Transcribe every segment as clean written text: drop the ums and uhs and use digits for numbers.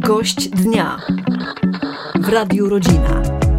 Gość dnia w Radiu Rodzina.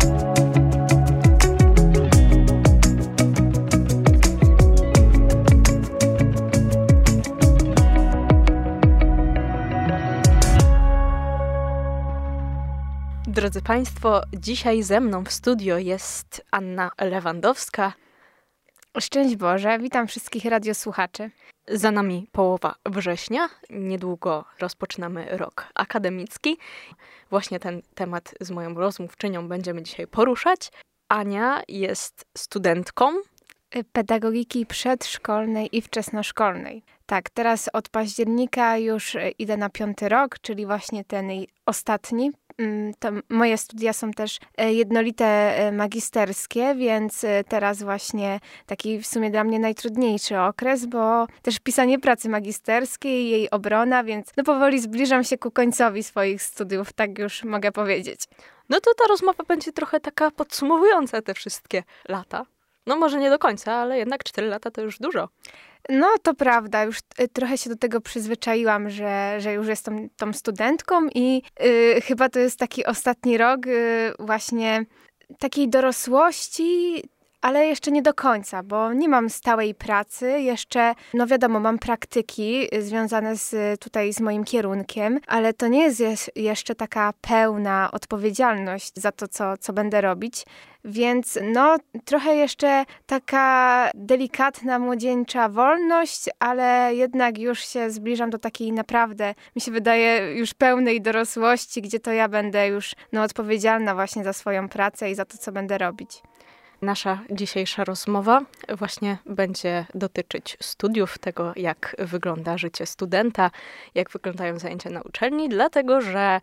Drodzy Państwo, dzisiaj ze mną w studio jest Anna Lewandowska. Szczęść Boże, witam wszystkich radiosłuchaczy. Za nami połowa września, niedługo rozpoczynamy rok akademicki. Właśnie ten temat z moją rozmówczynią będziemy dzisiaj poruszać. Ania jest studentką Pedagogiki przedszkolnej i wczesnoszkolnej. Tak, teraz od października już idę na 5. rok, czyli właśnie ten ostatni. To moje studia są też jednolite magisterskie, więc teraz właśnie taki w sumie dla mnie najtrudniejszy okres, bo też pisanie pracy magisterskiej, jej obrona, więc powoli zbliżam się ku końcowi swoich studiów, tak już mogę powiedzieć. No to ta rozmowa będzie trochę taka podsumowująca te wszystkie lata. No może nie do końca, ale jednak 4 lata to już dużo. No to prawda, już trochę się do tego przyzwyczaiłam, że już jestem tą studentką i chyba to jest taki ostatni rok właśnie takiej dorosłości, ale jeszcze nie do końca, bo nie mam stałej pracy, jeszcze, no wiadomo, mam praktyki związane z moim kierunkiem, ale to nie jest jeszcze taka pełna odpowiedzialność za to, co będę robić. Więc no trochę jeszcze taka delikatna, młodzieńcza wolność, ale jednak już się zbliżam do takiej naprawdę, mi się wydaje, już pełnej dorosłości, gdzie to ja będę już odpowiedzialna właśnie za swoją pracę i za to, co będę robić. Nasza dzisiejsza rozmowa właśnie będzie dotyczyć studiów, tego jak wygląda życie studenta, jak wyglądają zajęcia na uczelni, dlatego że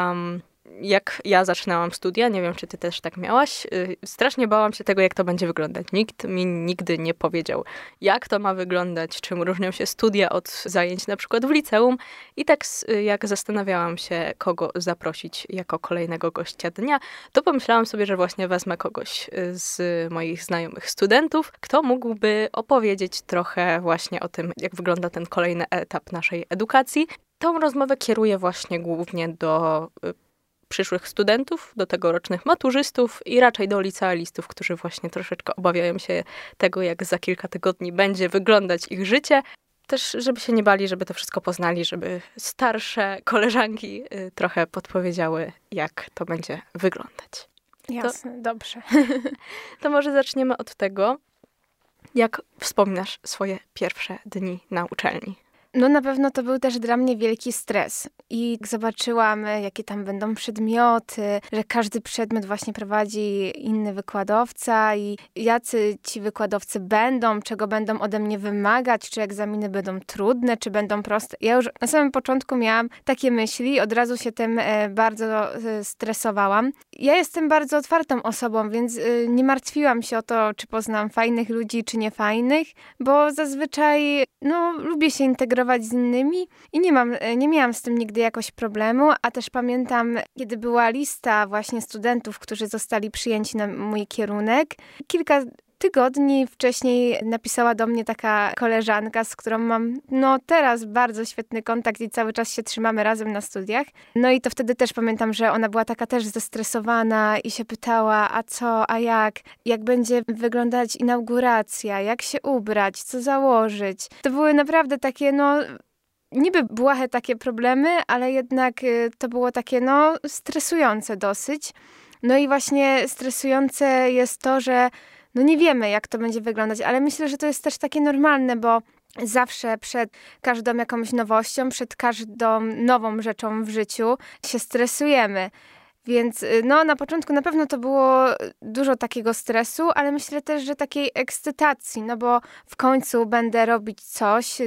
jak ja zaczynałam studia, nie wiem, czy ty też tak miałaś, strasznie bałam się tego, jak to będzie wyglądać. Nikt mi nigdy nie powiedział, jak to ma wyglądać, czym różnią się studia od zajęć na przykład w liceum. I tak jak zastanawiałam się, kogo zaprosić jako kolejnego gościa dnia, to pomyślałam sobie, że właśnie wezmę kogoś z moich znajomych studentów, kto mógłby opowiedzieć trochę właśnie o tym, jak wygląda ten kolejny etap naszej edukacji. Tą rozmowę kieruję właśnie głównie do przyszłych studentów, do tegorocznych maturzystów i raczej do licealistów, którzy właśnie troszeczkę obawiają się tego, jak za kilka tygodni będzie wyglądać ich życie. Też, żeby się nie bali, żeby to wszystko poznali, żeby starsze koleżanki trochę podpowiedziały, jak to będzie wyglądać. Jasne, dobrze. To może zaczniemy od tego, jak wspominasz swoje pierwsze dni na uczelni. No na pewno to był też dla mnie wielki stres i jak zobaczyłam, jakie tam będą przedmioty, że każdy przedmiot właśnie prowadzi inny wykładowca i jacy ci wykładowcy będą, czego będą ode mnie wymagać, czy egzaminy będą trudne, czy będą proste. Ja już na samym początku miałam takie myśli, od razu się tym bardzo stresowałam. Ja jestem bardzo otwartą osobą, więc nie martwiłam się o to, czy poznam fajnych ludzi, czy niefajnych, bo zazwyczaj lubię się integrować z innymi i nie miałam z tym nigdy jakoś problemu, a też pamiętam, kiedy była lista właśnie studentów, którzy zostali przyjęci na mój kierunek, kilka tygodni wcześniej napisała do mnie taka koleżanka, z którą mam teraz bardzo świetny kontakt i cały czas się trzymamy razem na studiach. No i to wtedy też pamiętam, że ona była taka też zestresowana i się pytała, a co, a jak będzie wyglądać inauguracja, jak się ubrać, co założyć. To były naprawdę takie niby błahe takie problemy, ale jednak to było takie stresujące dosyć. No i właśnie stresujące jest to, że nie wiemy, jak to będzie wyglądać, ale myślę, że to jest też takie normalne, bo zawsze przed każdą jakąś nowością, przed każdą nową rzeczą w życiu się stresujemy. Więc na początku na pewno to było dużo takiego stresu, ale myślę też, że takiej ekscytacji, bo w końcu będę robić coś,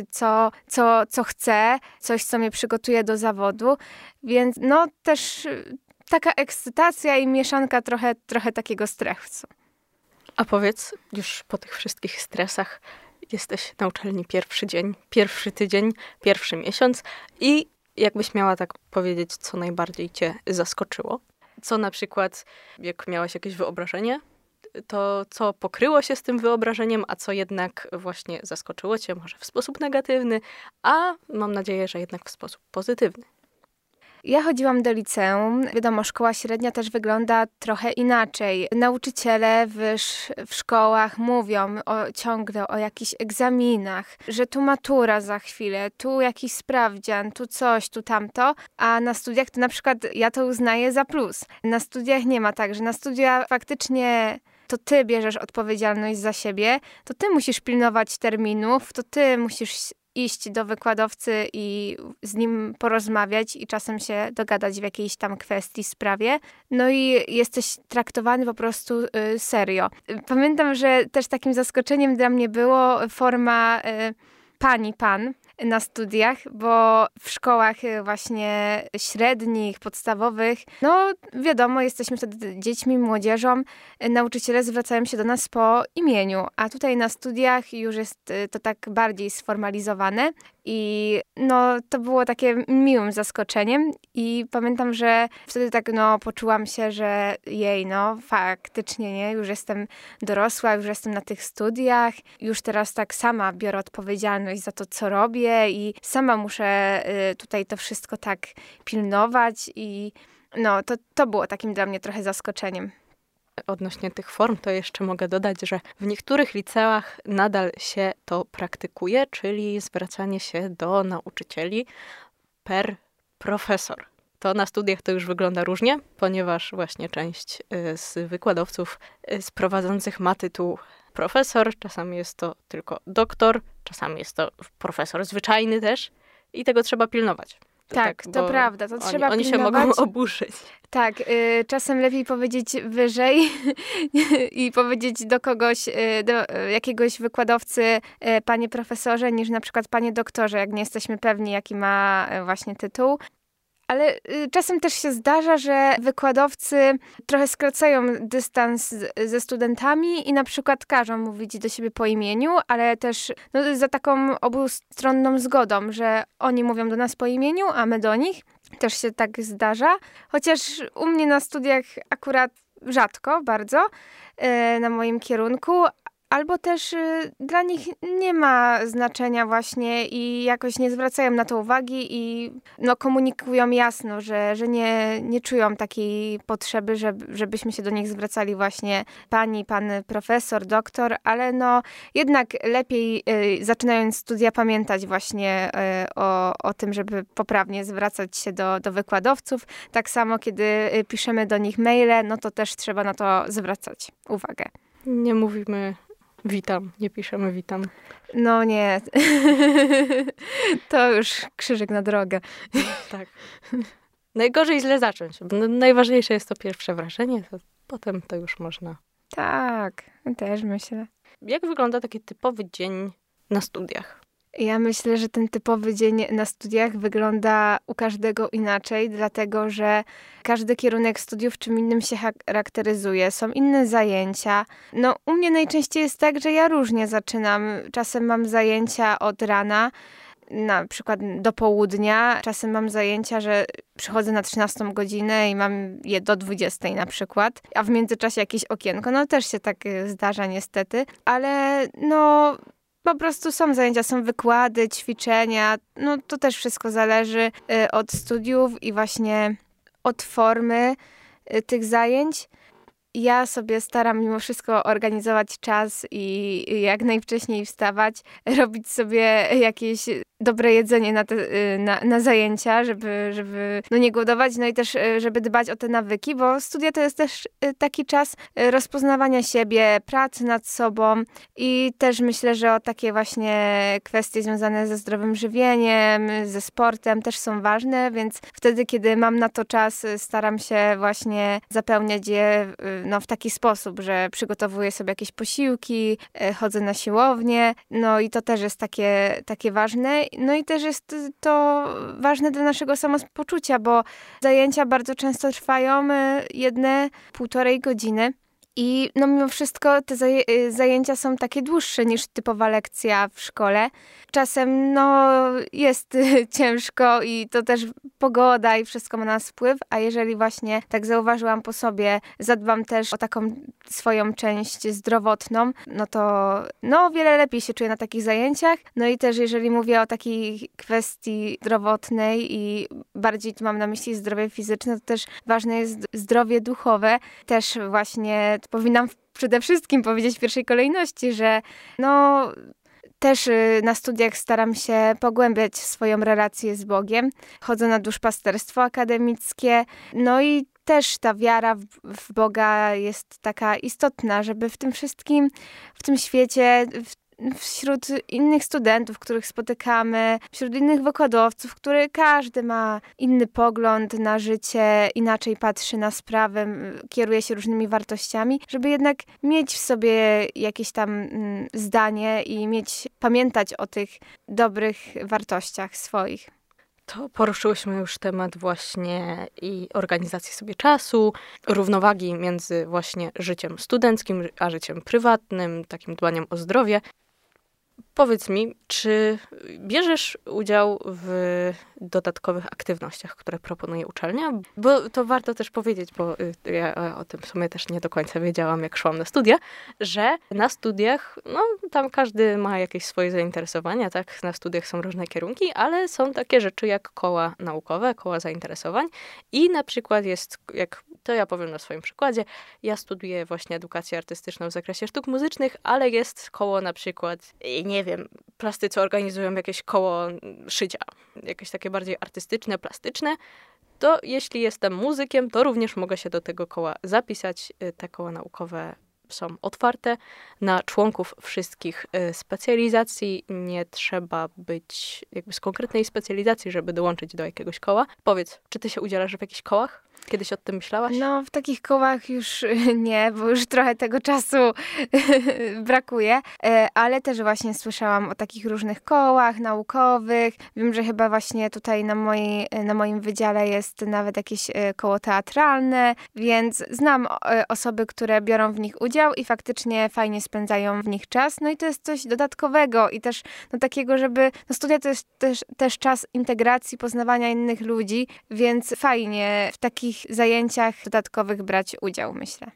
co chcę, coś, co mnie przygotuje do zawodu. Więc też taka ekscytacja i mieszanka trochę takiego stresu. A powiedz, już po tych wszystkich stresach jesteś na uczelni pierwszy dzień, pierwszy tydzień, pierwszy miesiąc i jakbyś miała tak powiedzieć, co najbardziej cię zaskoczyło? Co na przykład, jak miałaś jakieś wyobrażenie, to co pokryło się z tym wyobrażeniem, a co jednak właśnie zaskoczyło cię, może w sposób negatywny, a mam nadzieję, że jednak w sposób pozytywny. Ja chodziłam do liceum. Wiadomo, szkoła średnia też wygląda trochę inaczej. Nauczyciele w szkołach mówią ciągle o jakichś egzaminach, że tu matura za chwilę, tu jakiś sprawdzian, tu coś, tu tamto, a na studiach to na przykład ja to uznaję za plus. Na studiach nie ma tak, że na studia faktycznie to ty bierzesz odpowiedzialność za siebie, to ty musisz pilnować terminów, to ty musisz iść do wykładowcy i z nim porozmawiać i czasem się dogadać w jakiejś tam kwestii, sprawie. No i jesteś traktowany po prostu serio. Pamiętam, że też takim zaskoczeniem dla mnie było forma pani, pan na studiach, bo w szkołach właśnie średnich, podstawowych, no wiadomo, jesteśmy wtedy dziećmi, młodzieżą, nauczyciele zwracają się do nas po imieniu, a tutaj na studiach już jest to tak bardziej sformalizowane i no to było takie miłym zaskoczeniem i pamiętam, że wtedy tak poczułam się, że faktycznie nie, już jestem dorosła, już jestem na tych studiach, już teraz tak sama biorę odpowiedzialność za to, co robię i sama muszę tutaj to wszystko tak pilnować i to było takim dla mnie trochę zaskoczeniem. Odnośnie tych form, to jeszcze mogę dodać, że w niektórych liceach nadal się to praktykuje, czyli zwracanie się do nauczycieli per profesor. To na studiach to już wygląda różnie, ponieważ właśnie część z wykładowców prowadzących ma tytuł profesor, czasami jest to tylko doktor, czasami jest to profesor zwyczajny też i tego trzeba pilnować. Tak, to prawda, to trzeba pilnować. Oni się mogą oburzyć. Tak, czasem lepiej powiedzieć wyżej i powiedzieć do kogoś, do jakiegoś wykładowcy panie profesorze, niż na przykład panie doktorze, jak nie jesteśmy pewni, jaki ma właśnie tytuł. Ale czasem też się zdarza, że wykładowcy trochę skracają dystans ze studentami i na przykład każą mówić do siebie po imieniu, ale też za taką obustronną zgodą, że oni mówią do nas po imieniu, a my do nich. Też się tak zdarza. Chociaż u mnie na studiach akurat rzadko, bardzo, na moim kierunku, albo też dla nich nie ma znaczenia właśnie i jakoś nie zwracają na to uwagi i komunikują jasno, że nie czują takiej potrzeby, żebyśmy się do nich zwracali właśnie pani, pan profesor, doktor, ale jednak lepiej zaczynając studia pamiętać właśnie o tym, żeby poprawnie zwracać się do wykładowców. Tak samo, kiedy piszemy do nich maile, to też trzeba na to zwracać uwagę. Nie mówimy witam, nie piszemy witam. No nie. To już krzyżyk na drogę. Tak. Najgorzej źle zacząć. Najważniejsze jest to pierwsze wrażenie, to potem to już można. Tak, też myślę. Jak wygląda taki typowy dzień na studiach? Ja myślę, że ten typowy dzień na studiach wygląda u każdego inaczej, dlatego że każdy kierunek studiów czym innym się charakteryzuje. Są inne zajęcia. U mnie najczęściej jest tak, że ja różnie zaczynam. Czasem mam zajęcia od rana, na przykład do południa. Czasem mam zajęcia, że przychodzę na 13 godzinę i mam je do 20 na przykład, a w międzyczasie jakieś okienko. Też się tak zdarza niestety, ale po prostu są zajęcia, są wykłady, ćwiczenia. To też wszystko zależy od studiów i właśnie od formy tych zajęć. Ja sobie staram mimo wszystko organizować czas i jak najwcześniej wstawać, robić sobie jakieś dobre jedzenie na zajęcia, żeby nie głodować, i też, żeby dbać o te nawyki, bo studia to jest też taki czas rozpoznawania siebie, pracy nad sobą i też myślę, że o takie właśnie kwestie związane ze zdrowym żywieniem, ze sportem też są ważne, więc wtedy, kiedy mam na to czas, staram się właśnie zapełniać je w taki sposób, że przygotowuję sobie jakieś posiłki, chodzę na siłownię, i to też jest takie ważne. I też jest to ważne dla naszego samopoczucia, bo zajęcia bardzo często trwają 1,5 godziny. I no mimo wszystko te zajęcia są takie dłuższe niż typowa lekcja w szkole. Czasem no jest ciężko i to też pogoda i wszystko ma na nas wpływ, a jeżeli właśnie tak zauważyłam po sobie, zadbam też o taką swoją część zdrowotną, no to no wiele lepiej się czuję na takich zajęciach. No i też jeżeli mówię o takiej kwestii zdrowotnej i bardziej tu mam na myśli zdrowie fizyczne, to też ważne jest zdrowie duchowe. Też właśnie powinnam przede wszystkim powiedzieć w pierwszej kolejności, że no też na studiach staram się pogłębiać swoją relację z Bogiem. Chodzę na duszpasterstwo akademickie, no i też ta wiara w Boga jest taka istotna, żeby w tym wszystkim, w tym świecie, wśród innych studentów, których spotykamy, wśród innych wykładowców, który każdy ma inny pogląd na życie, inaczej patrzy na sprawę, kieruje się różnymi wartościami, żeby jednak mieć w sobie jakieś tam zdanie i pamiętać o tych dobrych wartościach swoich. To poruszyłyśmy już temat właśnie i organizacji sobie czasu, równowagi między właśnie życiem studenckim, a życiem prywatnym, takim dbaniem o zdrowie. Powiedz mi, czy bierzesz udział w dodatkowych aktywnościach, które proponuje uczelnia? Bo to warto też powiedzieć, bo ja o tym w sumie też nie do końca wiedziałam, jak szłam na studia, że na studiach, no tam każdy ma jakieś swoje zainteresowania, tak? Na studiach są różne kierunki, ale są takie rzeczy jak koła naukowe, koła zainteresowań i na przykład jest, jak to ja powiem na swoim przykładzie, ja studiuję właśnie edukację artystyczną w zakresie sztuk muzycznych, ale jest koło na przykład, nie wiem, plastycy organizują jakieś koło szycia, jakieś takie bardziej artystyczne, plastyczne, to jeśli jestem muzykiem, to również mogę się do tego koła zapisać. Te koła naukowe są otwarte na członków wszystkich specjalizacji. Nie trzeba być jakby z konkretnej specjalizacji, żeby dołączyć do jakiegoś koła. Powiedz, czy ty się udzielasz w jakichś kołach? Kiedyś o tym myślałaś? No, w takich kołach już nie, bo już trochę tego czasu brakuje, ale też właśnie słyszałam o takich różnych kołach naukowych. Wiem, że chyba właśnie tutaj na moim wydziale jest nawet jakieś koło teatralne, więc znam osoby, które biorą w nich udział i faktycznie fajnie spędzają w nich czas. No i to jest coś dodatkowego i też no, takiego, żeby... No, studia to jest też czas integracji, poznawania innych ludzi, więc fajnie w takich zajęciach dodatkowych brać udział, myślę.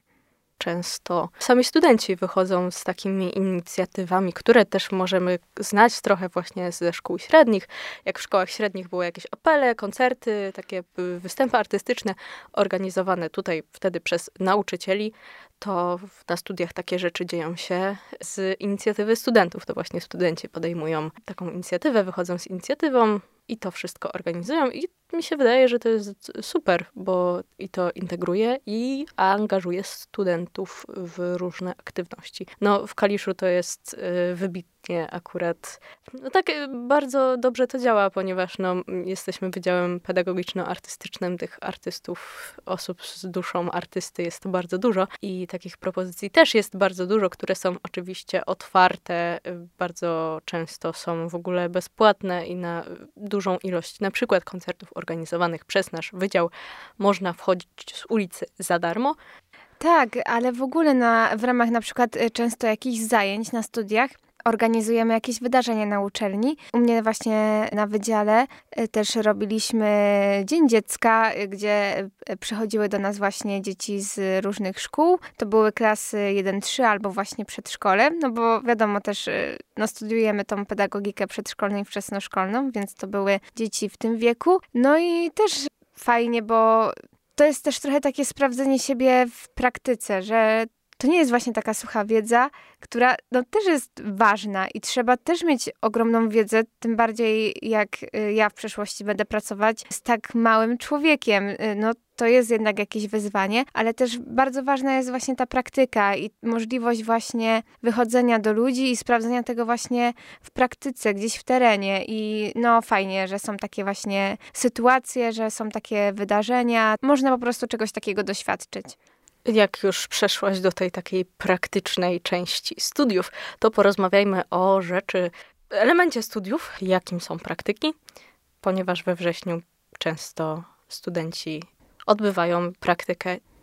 Często sami studenci wychodzą z takimi inicjatywami, które też możemy znać trochę właśnie ze szkół średnich. Jak w szkołach średnich były jakieś apele, koncerty, takie występy artystyczne organizowane tutaj wtedy przez nauczycieli, to na studiach takie rzeczy dzieją się z inicjatywy studentów. To właśnie studenci podejmują taką inicjatywę, wychodzą z inicjatywą i to wszystko organizują i mi się wydaje, że to jest super, bo i to integruje i angażuje studentów w różne aktywności. No w Kaliszu to jest wybitnie akurat, no tak bardzo dobrze to działa, ponieważ no, jesteśmy wydziałem pedagogiczno-artystycznym, tych artystów, osób z duszą artysty jest bardzo dużo i takich propozycji też jest bardzo dużo, które są oczywiście otwarte, bardzo często są w ogóle bezpłatne i na dużą ilość na przykład koncertów organizowanych przez nasz wydział można wchodzić z ulicy za darmo. Tak, ale w ogóle w ramach na przykład często jakichś zajęć na studiach organizujemy jakieś wydarzenia na uczelni. U mnie właśnie na wydziale też robiliśmy Dzień Dziecka, gdzie przychodziły do nas właśnie dzieci z różnych szkół. To były klasy 1-3 albo właśnie przedszkole, no bo wiadomo też, no studiujemy tą pedagogikę przedszkolną i wczesnoszkolną, więc to były dzieci w tym wieku. No i też fajnie, bo to jest też trochę takie sprawdzenie siebie w praktyce, że to nie jest właśnie taka sucha wiedza, która no, też jest ważna i trzeba też mieć ogromną wiedzę, tym bardziej jak ja w przyszłości będę pracować z tak małym człowiekiem. No to jest jednak jakieś wyzwanie, ale też bardzo ważna jest właśnie ta praktyka i możliwość właśnie wychodzenia do ludzi i sprawdzenia tego właśnie w praktyce, gdzieś w terenie i no fajnie, że są takie właśnie sytuacje, że są takie wydarzenia. Można po prostu czegoś takiego doświadczyć. Jak już przeszłaś do tej takiej praktycznej części studiów, to porozmawiajmy o elemencie studiów, jakim są praktyki, ponieważ we wrześniu często studenci odbywają praktykę.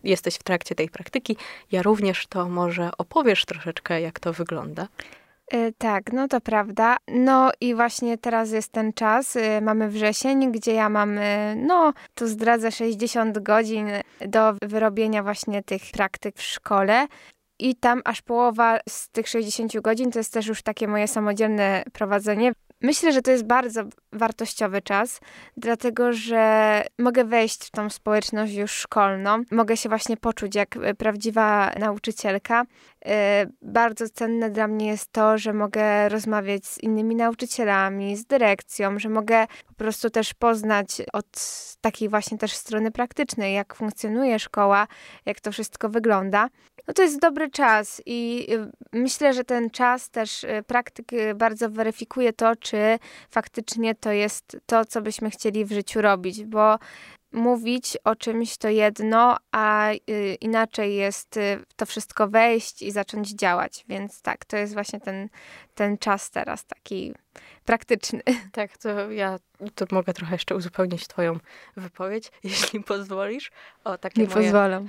jesteś w trakcie tej praktyki, ja również, to może opowiesz troszeczkę, jak to wygląda. Tak, no to prawda. No i właśnie teraz jest ten czas, mamy wrzesień, gdzie ja mam, tu zdradzę 60 godzin do wyrobienia właśnie tych praktyk w szkole. I tam aż połowa z tych 60 godzin to jest też już takie moje samodzielne prowadzenie. Myślę, że to jest bardzo wartościowy czas, dlatego że mogę wejść w tą społeczność już szkolną. Mogę się właśnie poczuć jak prawdziwa nauczycielka. Bardzo cenne dla mnie jest to, że mogę rozmawiać z innymi nauczycielami, z dyrekcją, że mogę po prostu też poznać od takiej właśnie też strony praktycznej, jak funkcjonuje szkoła, jak to wszystko wygląda. No to jest dobry czas i myślę, że ten czas też praktyk bardzo weryfikuje to, czy faktycznie to jest to, co byśmy chcieli w życiu robić, bo mówić o czymś to jedno, a inaczej jest w to wszystko wejść i zacząć działać. Więc tak, to jest właśnie ten czas teraz taki praktyczny. Tak, to ja to mogę trochę jeszcze uzupełnić twoją wypowiedź, jeśli pozwolisz. Pozwalam.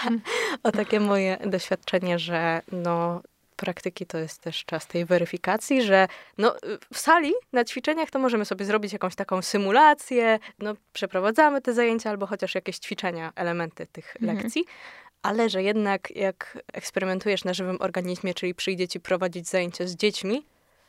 O takie moje doświadczenie, że praktyki to jest też czas tej weryfikacji, że w sali na ćwiczeniach to możemy sobie zrobić jakąś taką symulację, przeprowadzamy te zajęcia albo chociaż jakieś ćwiczenia, elementy tych lekcji, ale że jednak jak eksperymentujesz na żywym organizmie, czyli przyjdzie ci prowadzić zajęcia z dziećmi,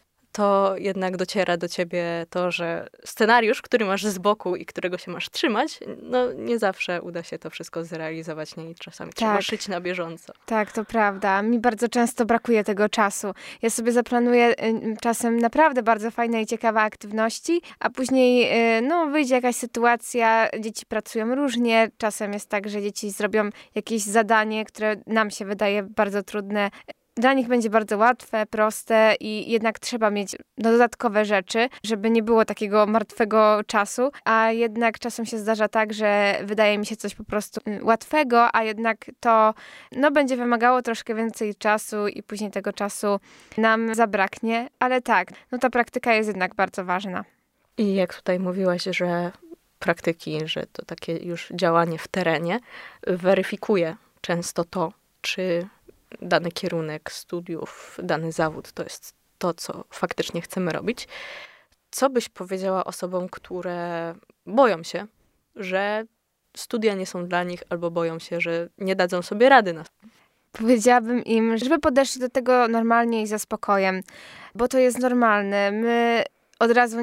to jednak dociera do ciebie to, że scenariusz, który masz z boku i którego się masz trzymać, nie zawsze uda się to wszystko zrealizować, nie? I czasami trzeba szyć na bieżąco. Tak, to prawda. Mi bardzo często brakuje tego czasu. Ja sobie zaplanuję czasem naprawdę bardzo fajne i ciekawe aktywności, a później wyjdzie jakaś sytuacja, dzieci pracują różnie, czasem jest tak, że dzieci zrobią jakieś zadanie, które nam się wydaje bardzo trudne. Dla nich będzie bardzo łatwe, proste i jednak trzeba mieć dodatkowe rzeczy, żeby nie było takiego martwego czasu, a jednak czasem się zdarza tak, że wydaje mi się coś po prostu łatwego, a jednak to będzie wymagało troszkę więcej czasu i później tego czasu nam zabraknie, ale tak, ta praktyka jest jednak bardzo ważna. I jak tutaj mówiłaś, że praktyki, że to takie już działanie w terenie weryfikuje często to, czy dany kierunek studiów, dany zawód to jest to, co faktycznie chcemy robić. Co byś powiedziała osobom, które boją się, że studia nie są dla nich albo boją się, że nie dadzą sobie rady na Powiedziałabym im, żeby podeszli do tego normalnie i ze spokojem, bo to jest normalne. My od razu,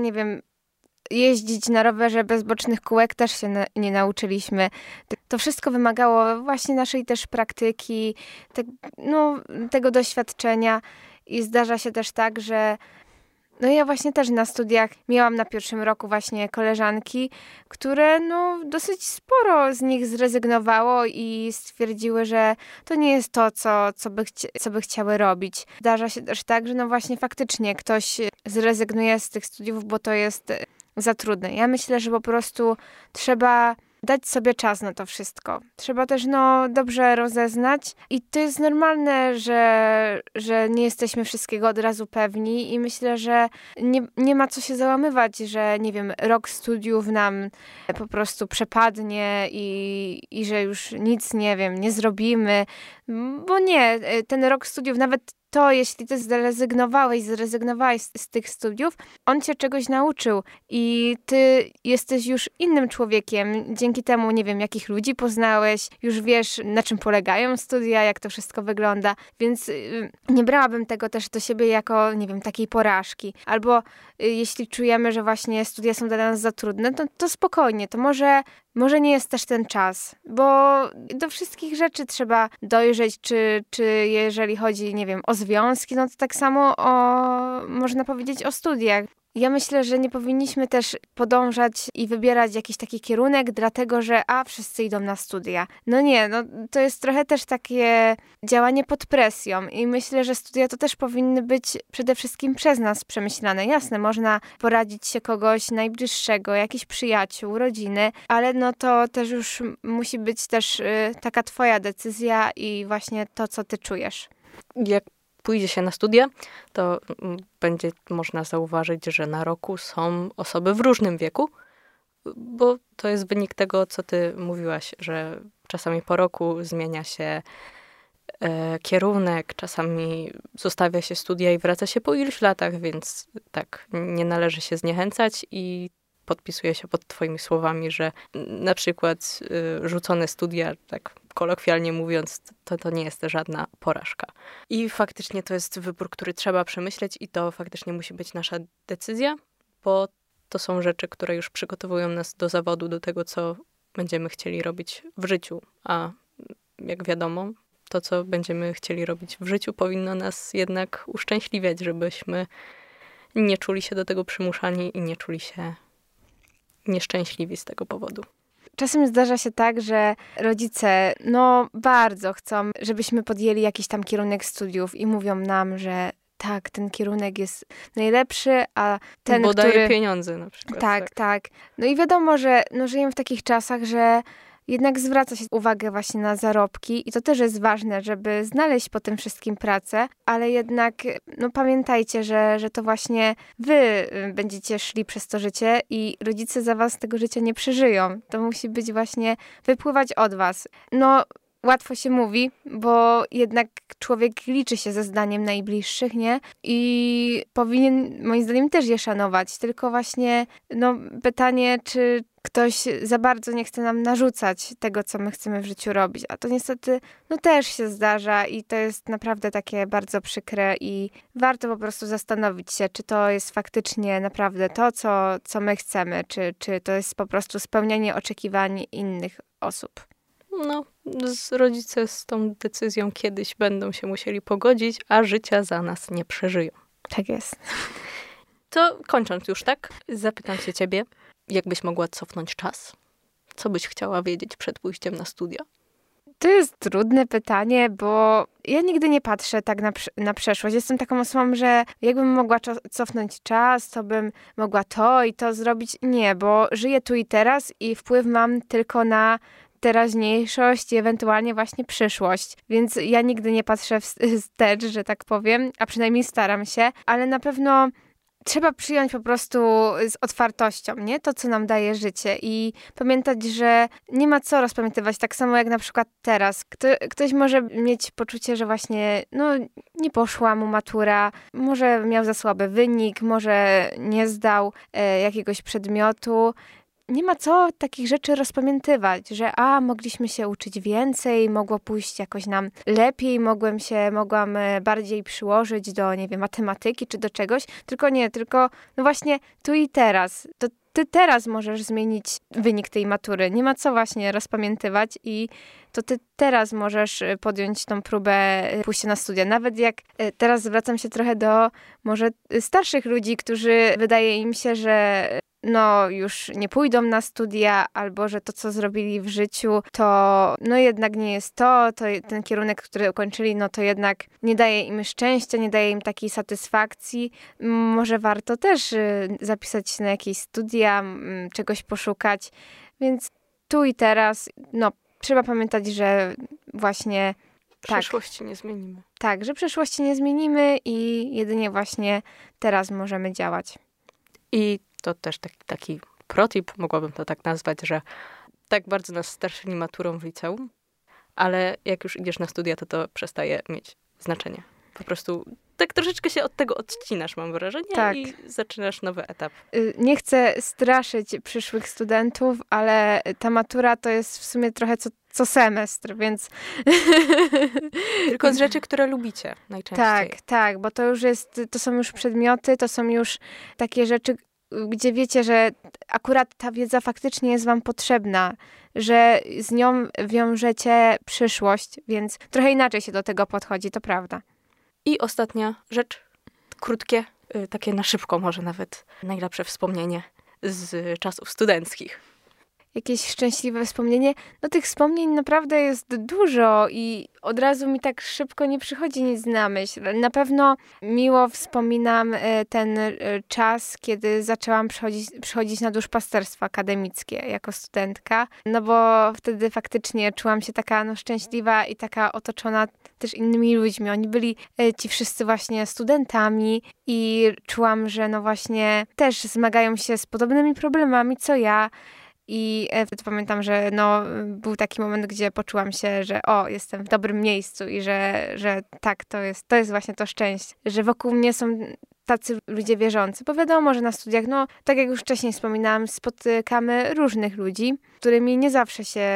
jeździć na rowerze bez bocznych kółek też się nie nauczyliśmy. To wszystko wymagało właśnie naszej też praktyki, tego doświadczenia i zdarza się też tak, że ja właśnie też na studiach miałam na pierwszym roku właśnie koleżanki, które dosyć sporo z nich zrezygnowało i stwierdziły, że to nie jest to, co by chciały robić. Zdarza się też tak, że właśnie faktycznie ktoś zrezygnuje z tych studiów, bo to jest za trudne. Ja myślę, że po prostu trzeba dać sobie czas na to wszystko. Trzeba też dobrze rozeznać i to jest normalne, że nie jesteśmy wszystkiego od razu pewni i myślę, że nie ma co się załamywać, że rok studiów nam po prostu przepadnie i że już nic nie zrobimy, bo nie, ten rok studiów, nawet to, jeśli ty zrezygnowałeś z tych studiów, on cię czegoś nauczył i ty jesteś już innym człowiekiem. Dzięki temu, jakich ludzi poznałeś, już wiesz, na czym polegają studia, jak to wszystko wygląda, więc nie brałabym tego też do siebie jako, takiej porażki. Albo jeśli czujemy, że właśnie studia są dla nas za trudne, to spokojnie, to może nie jest też ten czas, bo do wszystkich rzeczy trzeba dojrzeć, czy jeżeli chodzi, o związki, to tak samo można powiedzieć o studiach. Ja myślę, że nie powinniśmy też podążać i wybierać jakiś taki kierunek, dlatego że wszyscy idą na studia. To jest trochę też takie działanie pod presją i myślę, że studia to też powinny być przede wszystkim przez nas przemyślane. Jasne, można poradzić się kogoś najbliższego, jakichś przyjaciół, rodziny, ale to też już musi być też taka twoja decyzja i właśnie to, co ty czujesz. Jak pójdzie się na studia, to będzie można zauważyć, że na roku są osoby w różnym wieku, bo to jest wynik tego, co ty mówiłaś, że czasami po roku zmienia się kierunek, czasami zostawia się studia i wraca się po iluś latach, więc tak, nie należy się zniechęcać i podpisuję się pod twoimi słowami, że na przykład rzucone studia, tak kolokwialnie mówiąc, to nie jest żadna porażka. I faktycznie to jest wybór, który trzeba przemyśleć i to faktycznie musi być nasza decyzja, bo to są rzeczy, które już przygotowują nas do zawodu, do tego, co będziemy chcieli robić w życiu. A jak wiadomo, to, co będziemy chcieli robić w życiu, powinno nas jednak uszczęśliwiać, żebyśmy nie czuli się do tego przymuszani i nie czuli się nieszczęśliwi z tego powodu. Czasem zdarza się tak, że rodzice bardzo chcą, żebyśmy podjęli jakiś tam kierunek studiów i mówią nam, że tak, ten kierunek jest najlepszy, a ten, bo który... daje pieniądze na przykład. Tak. No i wiadomo, że żyjemy w takich czasach, że jednak zwraca się uwagę właśnie na zarobki i to też jest ważne, żeby znaleźć po tym wszystkim pracę, ale jednak pamiętajcie, że to właśnie wy będziecie szli przez to życie i rodzice za was tego życia nie przeżyją. To musi być właśnie wypływać od was. Łatwo się mówi, bo jednak człowiek liczy się ze zdaniem najbliższych, nie? I powinien moim zdaniem też je szanować. Tylko właśnie pytanie, czy ktoś za bardzo nie chce nam narzucać tego, co my chcemy w życiu robić. A to niestety też się zdarza i to jest naprawdę takie bardzo przykre i warto po prostu zastanowić się, czy to jest faktycznie naprawdę to, co my chcemy, czy to jest po prostu spełnianie oczekiwań innych osób. Rodzice z tą decyzją kiedyś będą się musieli pogodzić, a życia za nas nie przeżyją. Tak jest. To kończąc już, tak? Zapytam się ciebie, jakbyś mogła cofnąć czas? Co byś chciała wiedzieć przed pójściem na studia? To jest trudne pytanie, bo ja nigdy nie patrzę tak na przeszłość. Jestem taką osobą, że jakbym mogła cofnąć czas, to bym mogła to i to zrobić. Nie, bo żyję tu i teraz i wpływ mam tylko na teraźniejszość i ewentualnie właśnie przyszłość. Więc ja nigdy nie patrzę wstecz, że tak powiem, a przynajmniej staram się, ale na pewno trzeba przyjąć po prostu z otwartością, nie? To, co nam daje życie i pamiętać, że nie ma co rozpamiętywać, tak samo jak na przykład teraz. Ktoś może mieć poczucie, że właśnie nie poszła mu matura, może miał za słaby wynik, może nie zdał jakiegoś przedmiotu. Nie ma co takich rzeczy rozpamiętywać, że mogliśmy się uczyć więcej, mogło pójść jakoś nam lepiej, mogłam bardziej przyłożyć do, nie wiem, matematyki czy do czegoś, tylko właśnie tu i teraz. To ty teraz możesz zmienić wynik tej matury. Nie ma co właśnie rozpamiętywać i to ty teraz możesz podjąć tą próbę pójścia na studia. Nawet jak teraz zwracam się trochę do może starszych ludzi, którzy wydaje im się, że już nie pójdą na studia, albo że to, co zrobili w życiu, to jednak nie jest to ten kierunek, który ukończyli, to jednak nie daje im szczęścia, nie daje im takiej satysfakcji. Może warto też zapisać się na jakieś studia, czegoś poszukać, więc tu i teraz, trzeba pamiętać, że właśnie Przyszłości nie zmienimy. Tak, że przyszłości nie zmienimy i jedynie właśnie teraz możemy działać. I to też taki protip, mogłabym to tak nazwać, że tak bardzo nas straszyli maturą w liceum, ale jak już idziesz na studia, to przestaje mieć znaczenie. Po prostu tak troszeczkę się od tego odcinasz, mam wrażenie, tak. I zaczynasz nowy etap. Nie chcę straszyć przyszłych studentów, ale ta matura to jest w sumie trochę co semestr, więc... Tylko z rzeczy, które lubicie najczęściej. Tak, bo to są już przedmioty, to są już takie rzeczy, gdzie wiecie, że akurat ta wiedza faktycznie jest wam potrzebna, że z nią wiążecie przyszłość, więc trochę inaczej się do tego podchodzi, to prawda. I ostatnia rzecz, krótkie, takie na szybko może nawet najlepsze wspomnienie z czasów studenckich. Jakieś szczęśliwe wspomnienie? Tych wspomnień naprawdę jest dużo i od razu mi tak szybko nie przychodzi nic na myśl. Na pewno miło wspominam ten czas, kiedy zaczęłam przychodzić na duszpasterstwo akademickie jako studentka, bo wtedy faktycznie czułam się taka szczęśliwa i taka otoczona też innymi ludźmi. Oni byli ci wszyscy właśnie studentami i czułam, że właśnie też zmagają się z podobnymi problemami co ja. I wtedy pamiętam, że był taki moment, gdzie poczułam się, że jestem w dobrym miejscu i że tak, to jest właśnie to szczęście, że wokół mnie są tacy ludzie wierzący, bo wiadomo, że na studiach, tak jak już wcześniej wspominałam, spotykamy różnych ludzi, z którymi nie zawsze się,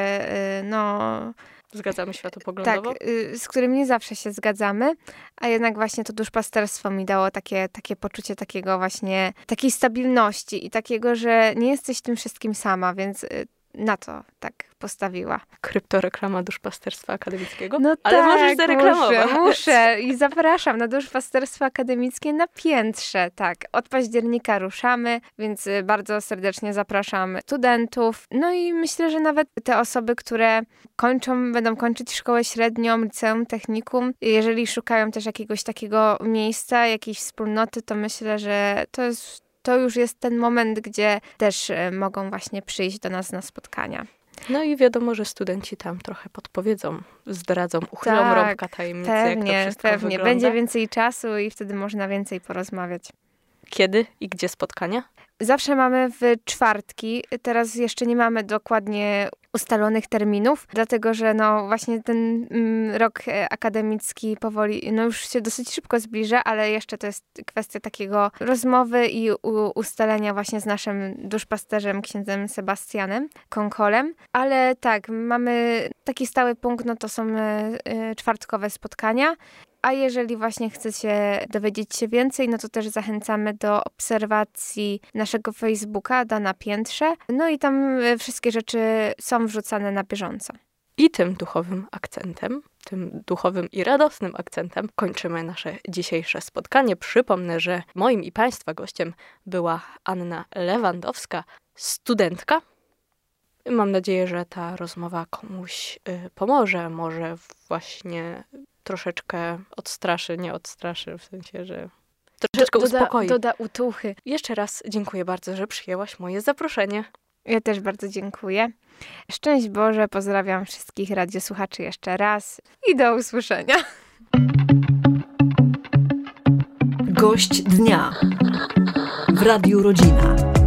Zgadzamy światopoglądowo? Tak, z którymi nie zawsze się zgadzamy, a jednak właśnie to duszpasterstwo mi dało takie poczucie takiego właśnie, takiej stabilności i takiego, że nie jesteś tym wszystkim sama, więc na to tak postawiła. Kryptoreklama duszpasterstwa akademickiego? No ale tak, możesz zareklamować. Muszę i zapraszam na duszpasterstwo akademickie na Piętrze. Tak, od października ruszamy, więc bardzo serdecznie zapraszam studentów. No i myślę, że nawet te osoby, które będą kończyć szkołę średnią, liceum, technikum, jeżeli szukają też jakiegoś takiego miejsca, jakiejś wspólnoty, to myślę, że to już jest ten moment, gdzie też mogą właśnie przyjść do nas na spotkania. No i wiadomo, że studenci tam trochę podpowiedzą, zdradzą, uchylą rąbka tajemnicy, jak to wszystko wygląda. Będzie więcej czasu i wtedy można więcej porozmawiać. Kiedy i gdzie spotkania? Zawsze mamy w czwartki. Teraz jeszcze nie mamy dokładnie ustalonych terminów, dlatego że właśnie ten rok akademicki powoli, już się dosyć szybko zbliża, ale jeszcze to jest kwestia takiego rozmowy i ustalenia właśnie z naszym duszpasterzem, księdzem Sebastianem Konkolem. Ale tak, mamy taki stały punkt, to są czwartkowe spotkania. A jeżeli właśnie chcecie dowiedzieć się więcej, to też zachęcamy do obserwacji naszego Facebooka Dana Piętrze. No i tam wszystkie rzeczy są wrzucane na bieżąco. I tym duchowym akcentem, tym duchowym i radosnym akcentem kończymy nasze dzisiejsze spotkanie. Przypomnę, że moim i Państwa gościem była Anna Lewandowska, studentka. Mam nadzieję, że ta rozmowa komuś pomoże, może właśnie troszeczkę nie odstraszy, w sensie, że troszeczkę uspokoi. Doda utuchy. Jeszcze raz dziękuję bardzo, że przyjęłaś moje zaproszenie. Ja też bardzo dziękuję. Szczęść Boże, pozdrawiam wszystkich radiosłuchaczy jeszcze raz i do usłyszenia. Gość dnia w Radiu Rodzina.